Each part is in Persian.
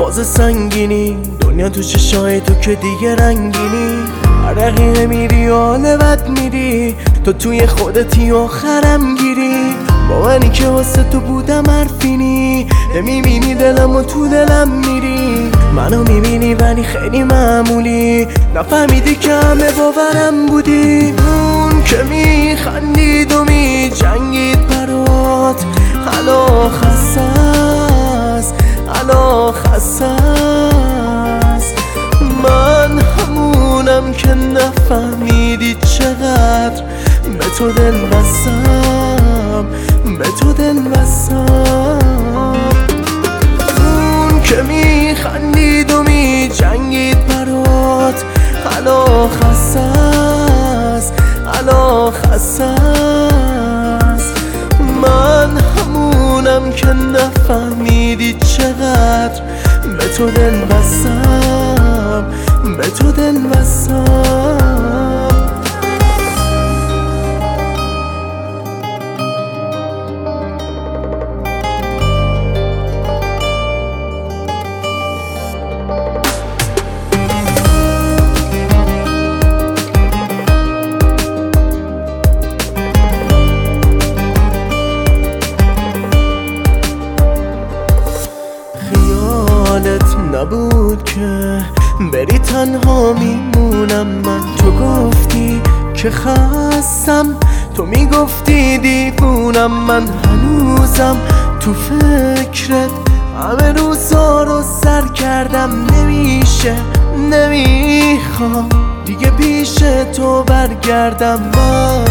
فاز سنگینی، دنیا تو چشای تو که دیگه رنگینی. عرقی میری و حال بد میری، تو توی خودتی آخرم گیری. با منی که واسه تو بودم حرفینی، نمیبینی دلم و تو دلم میری. منو میبینی ولی خیلی معمولی، نفهمیدی که همه باورم بودی. اون که میخندید و میجنگید برات، حالا خسته است، حالا خسته است. من همونم که نفهمیدی چقدر به تو دل بستم، به تو دل بستم. اون که میخندید و میجنگید برات، حالا خسته است، حالا خسته است. من همونم که نفهمیدی چقدر به تو دل بستم، به تو دل بستم. خیالت نبود که بری تنها میمونم من. تو گفتی که خستم، تو میگفتی دیوونم. من هنوزم تو فکرت، همه روزا رو سر کردم. نمیشه، نمیخوام دیگه پیش تو برگردم. من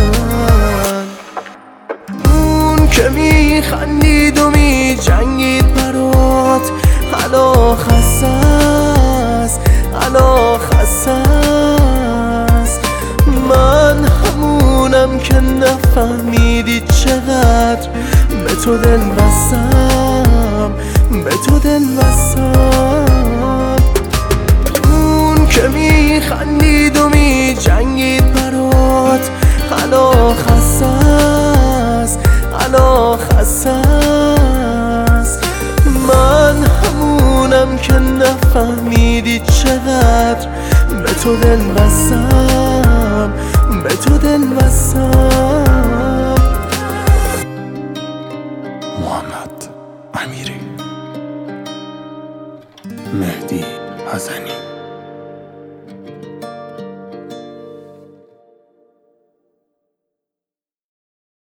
اون که میخندید و میجنگید برات، حالا خسته است، حالا خسته است. من همونم که نفهمیدی چقدر به تو دل بستم، به تو دل بستم. اون که میخندید و میجنگید برات، حالا خسته است، حالا خسته است. من همونم که نفهمیدی چقدر به تو دل بستم، به تو دل بستم. محمد امیری، مهدی حسنی.